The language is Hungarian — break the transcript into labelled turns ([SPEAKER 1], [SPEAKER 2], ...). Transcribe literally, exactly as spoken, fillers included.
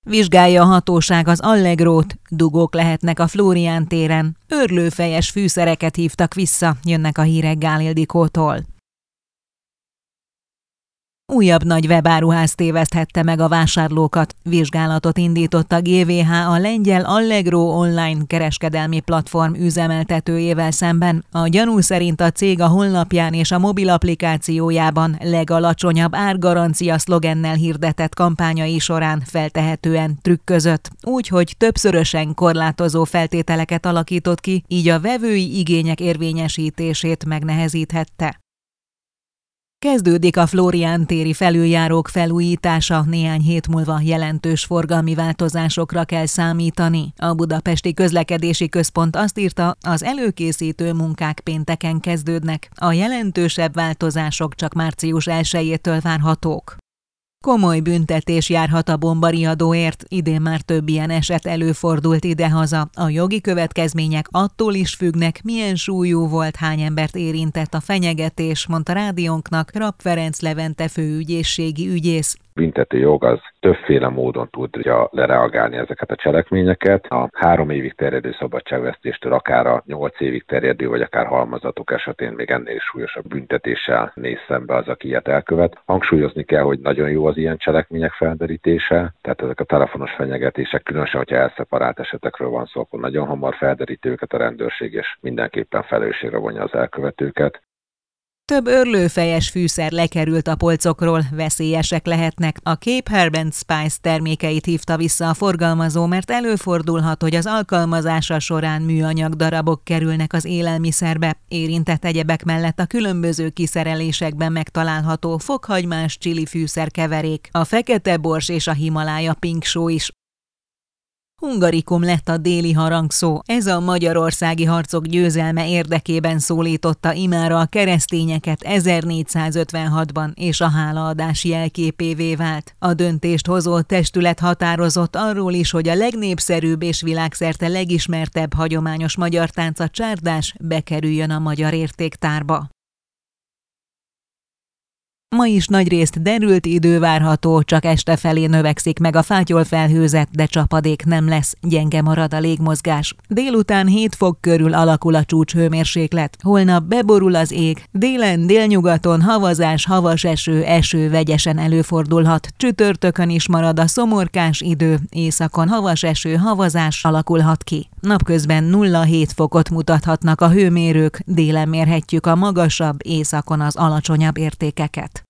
[SPEAKER 1] Vizsgálja a hatóság az Allegrót, dugók lehetnek a Flórián téren. Őrlőfejes fűszereket hívtak vissza, jönnek a hírek Gál Ildikótól. Újabb nagy webáruház téveszthette meg a vásárlókat. Vizsgálatot indított a gé vé há a lengyel Allegro online kereskedelmi platform üzemeltetőjével szemben. A gyanú szerint a cég a honlapján és a mobil applikációjában legalacsonyabb árgarancia szlogennel hirdetett kampányai során feltehetően trükközött, úgyhogy többszörösen korlátozó feltételeket alakított ki, így a vevői igények érvényesítését megnehezíthette. Kezdődik a Flórián téri felüljárók felújítása, néhány hét múlva jelentős forgalmi változásokra kell számítani. A Budapesti Közlekedési Központ azt írta, az előkészítő munkák pénteken kezdődnek, a jelentősebb változások csak március elsejétől várhatók. Komoly büntetés járhat a bombariadóért, idén már több ilyen eset előfordult idehaza. A jogi következmények attól is függnek, milyen súlyú volt, hány embert érintett a fenyegetés, mondta rádiónknak Rapp Ferenc Levente főügyészségi ügyész.
[SPEAKER 2] Büntető jog az többféle módon tudja lereagálni ezeket a cselekményeket. A három évig terjedő szabadságvesztéstől akár a nyolc évig terjedő, vagy akár halmozatok esetén még ennél is súlyosabb büntetéssel néz szembe az, aki ilyet elkövet. Hangsúlyozni kell, hogy nagyon jó az ilyen cselekmények felderítése, tehát ezek a telefonos fenyegetések, különösen, hogyha elszeparált esetekről van szó, akkor nagyon hamar felderíti őket a rendőrség, és mindenképpen felelősségre vonja az elkövetőket.
[SPEAKER 1] Több őrlőfejes fűszer lekerült a polcokról, veszélyesek lehetnek. A Cape Herb and Spice termékeit hívta vissza a forgalmazó, mert előfordulhat, hogy az alkalmazása során műanyag darabok kerülnek az élelmiszerbe. Érintett egyebek mellett a különböző kiszerelésekben megtalálható fokhagymás chili fűszerkeverék, a fekete bors és a Himalája Pink Show is. Hungarikum lett a déli harangszó. Ez a magyarországi harcok győzelme érdekében szólította imára a keresztényeket ezernégyszázötvenhatban, és a hálaadás jelképévé vált. A döntést hozó testület határozott arról is, hogy a legnépszerűbb és világszerte legismertebb hagyományos magyar tánc, a csárdás, bekerüljön a magyar értéktárba. Ma is nagyrészt derült idő várható, csak este felé növekszik meg a fátyolfelhőzet, de csapadék nem lesz, gyenge marad a légmozgás. Délután hét fok körül alakul a csúcshőmérséklet. Holnap beborul az ég, délen, délnyugaton havazás, havas eső, eső vegyesen előfordulhat. Csütörtökön is marad a szomorkás idő, északon havas eső, havazás alakulhat ki. Napközben nulla-hét fokot mutathatnak a hőmérők, délen mérhetjük a magasabb, északon az alacsonyabb értékeket.